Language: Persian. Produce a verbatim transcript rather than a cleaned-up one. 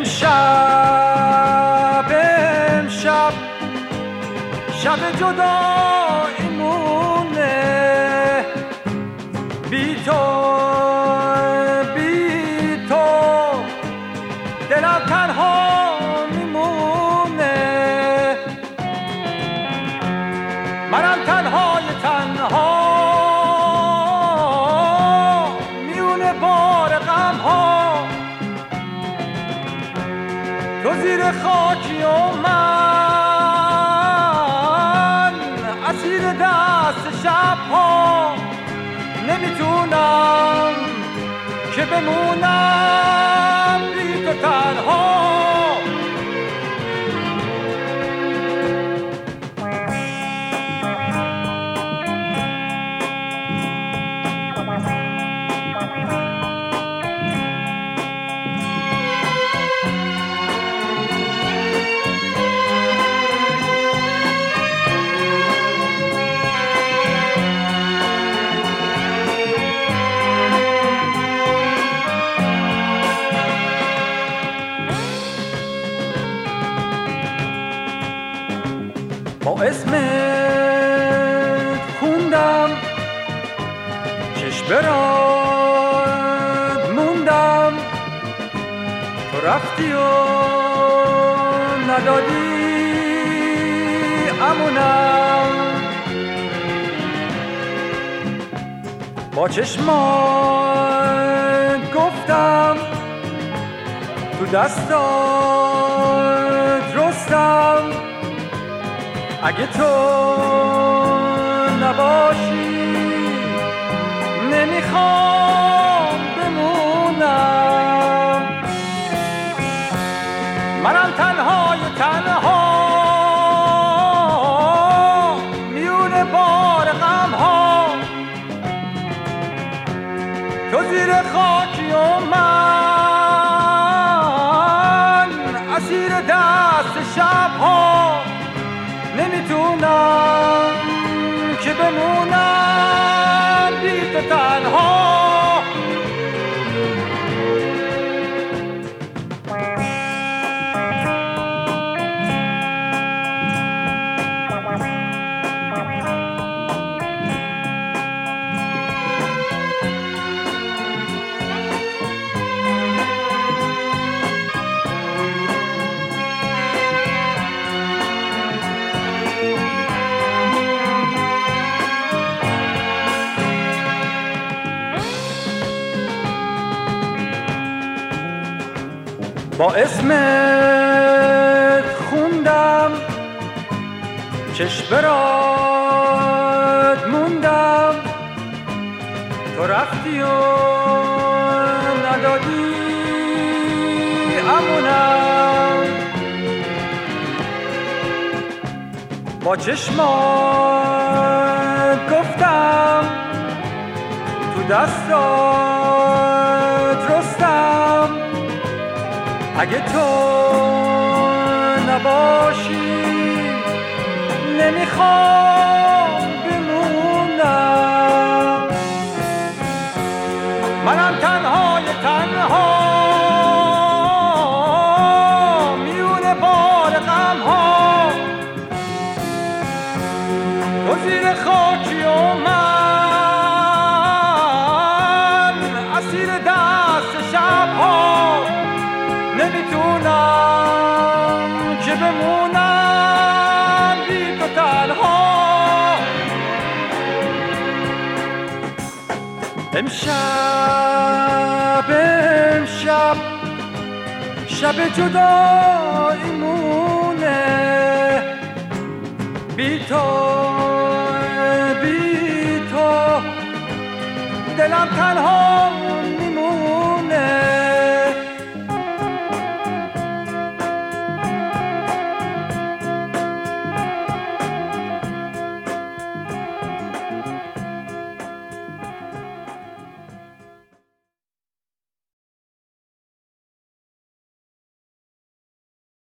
امشب امشب شب جداییمونه، بی تو بی تو دلم تنها میمونه، منم تنهای تنها میونه بار غم ها، تو زیر خاکی و من اسیر دست شب ها، نمیتونم که بمونم بی تو تنها. با اسمت خوندم، چشم برات موندم، تو رفتی و ندادی امونم، با چشمات گفتم، تو دستات رستم، اگه تو نباشی نمیخوام بمونم، منم تنهای تنها میونه بار غم ها، تو زیر خاکی و من اسیر دست شب ها، نمیتونم که بمونم بی تو تنها. با اسمت خوندم، چشم برات موندم، تو رفتی و ندادی امونم، با چشمات گفتم، تو دستات رستم، اگه تو نباشی نمیخوام بمونم، منم تنهای تنها میونه بار غم ها، تو زیر خاکی و من اسیر دست شب ها، نمیتونم که بمونم بی تو تنها. امشب امشب شب جداییمونه، بی تو بی تو دلم تنها